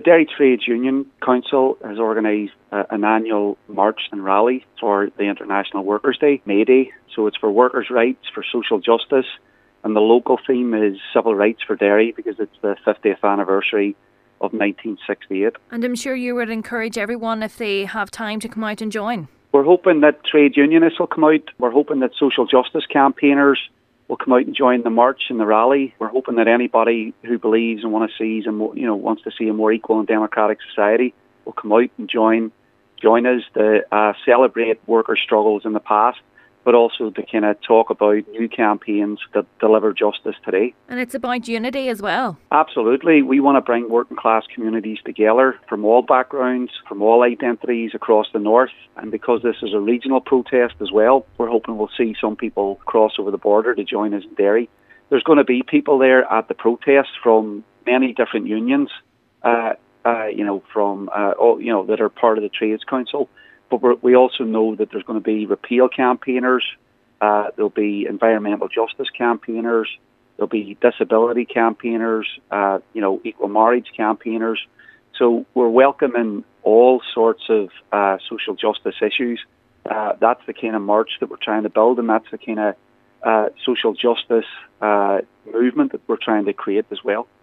Dairy Trades Union Council has organised an annual march and rally for the International Workers' Day, May Day. So it's for workers' rights, for social justice, and the local theme is civil rights for dairy because it's the 50th anniversary of 1968. And I'm sure you would encourage everyone, if they have time, to come out and join. We're hoping that trade unionists will come out. We're hoping that social justice campaigners will come out and join the march and the rally. We're hoping that anybody who believes and wants to see a more equal and democratic society will come out and join us to celebrate workers' struggles in the past, but also to kind of talk about new campaigns that deliver justice today. And it's about unity as well. Absolutely. We want to bring working class communities together from all backgrounds, from all identities across the north. And because this is a regional protest as well, we're hoping we'll see some people cross over the border to join us in Derry. There's going to be people there at the protest from many different unions, that are part of the Trades Council. But we also know that there's going to be repeal campaigners, there'll be environmental justice campaigners, there'll be disability campaigners, equal marriage campaigners. So we're welcoming all sorts of social justice issues. That's the kind of march that we're trying to build, and that's the kind of social justice movement that we're trying to create as well.